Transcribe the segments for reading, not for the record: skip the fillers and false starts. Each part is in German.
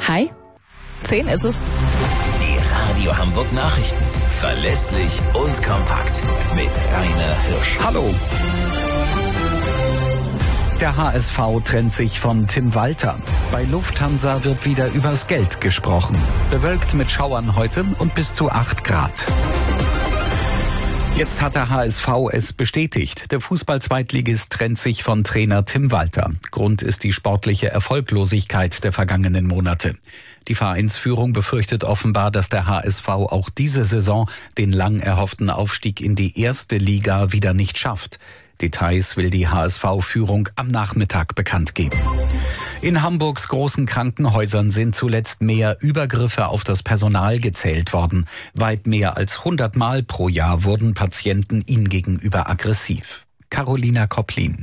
Hi, 10 ist es. Die Radio Hamburg Nachrichten. Verlässlich und kompakt. Mit Rainer Hirsch. Hallo. Der HSV trennt sich von Tim Walter. Bei Lufthansa wird wieder übers Geld gesprochen. Bewölkt mit Schauern heute und bis zu 8 Grad. Jetzt hat der HSV es bestätigt. Der Fußball-Zweitligist trennt sich von Trainer Tim Walter. Grund ist die sportliche Erfolglosigkeit der vergangenen Monate. Die Vereinsführung befürchtet offenbar, dass der HSV auch diese Saison den lang erhofften Aufstieg in die erste Liga wieder nicht schafft. Details will die HSV-Führung am Nachmittag bekannt geben. In Hamburgs großen Krankenhäusern sind zuletzt mehr Übergriffe auf das Personal gezählt worden. Weit mehr als 100 Mal pro Jahr wurden Patienten ihm gegenüber aggressiv. Carolina Kopplin.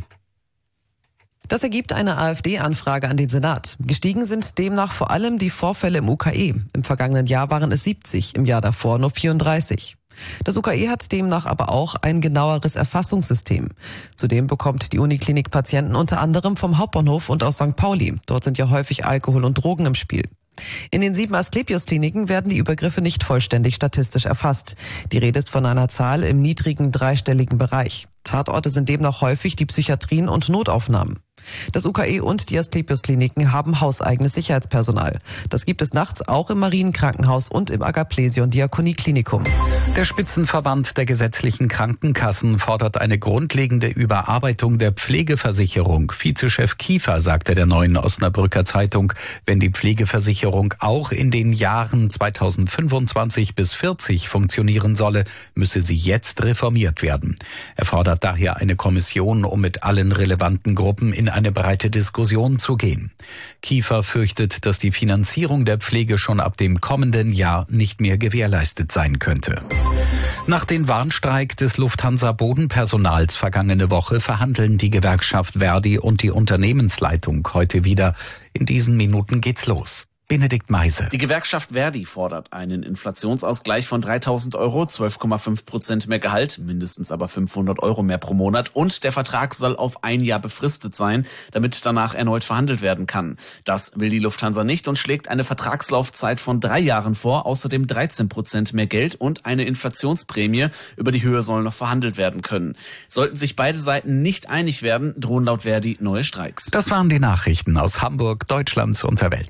Das ergibt eine AfD-Anfrage an den Senat. Gestiegen sind demnach vor allem die Vorfälle im UKE. Im vergangenen Jahr waren es 70, im Jahr davor nur 34. Das UKE hat demnach aber auch ein genaueres Erfassungssystem. Zudem bekommt die Uniklinik Patienten unter anderem vom Hauptbahnhof und aus St. Pauli. Dort sind ja häufig Alkohol und Drogen im Spiel. In den 7 Asklepios-Kliniken werden die Übergriffe nicht vollständig statistisch erfasst. Die Rede ist von einer Zahl im niedrigen dreistelligen Bereich. Tatorte sind demnach häufig die Psychiatrien und Notaufnahmen. Das UKE und die Asklepios-Kliniken haben hauseigenes Sicherheitspersonal. Das gibt es nachts auch im Marienkrankenhaus und im Agaplesion-Diakonie-Klinikum. Der Spitzenverband der gesetzlichen Krankenkassen fordert eine grundlegende Überarbeitung der Pflegeversicherung. Vizechef Kiefer sagte der Neuen Osnabrücker Zeitung, wenn die Pflegeversicherung auch in den Jahren 2025 bis 40 funktionieren solle, müsse sie jetzt reformiert werden. Er fordert daher eine Kommission, um mit allen relevanten Gruppen in eine breite Diskussion zu gehen. Kiefer fürchtet, dass die Finanzierung der Pflege schon ab dem kommenden Jahr nicht mehr gewährleistet sein könnte. Nach dem Warnstreik des Lufthansa-Bodenpersonals vergangene Woche verhandeln die Gewerkschaft Verdi und die Unternehmensleitung heute wieder. In diesen Minuten geht's los. Benedikt Meise. Die Gewerkschaft Verdi fordert einen Inflationsausgleich von 3.000 Euro, 12,5% mehr Gehalt, mindestens aber 500 Euro mehr pro Monat. Und der Vertrag soll auf 1 Jahr befristet sein, damit danach erneut verhandelt werden kann. Das will die Lufthansa nicht und schlägt eine Vertragslaufzeit von 3 Jahren vor. Außerdem 13% mehr Geld und eine Inflationsprämie. Über die Höhe soll noch verhandelt werden können. Sollten sich beide Seiten nicht einig werden, drohen laut Verdi neue Streiks. Das waren die Nachrichten aus Hamburg, Deutschlands und der Welt.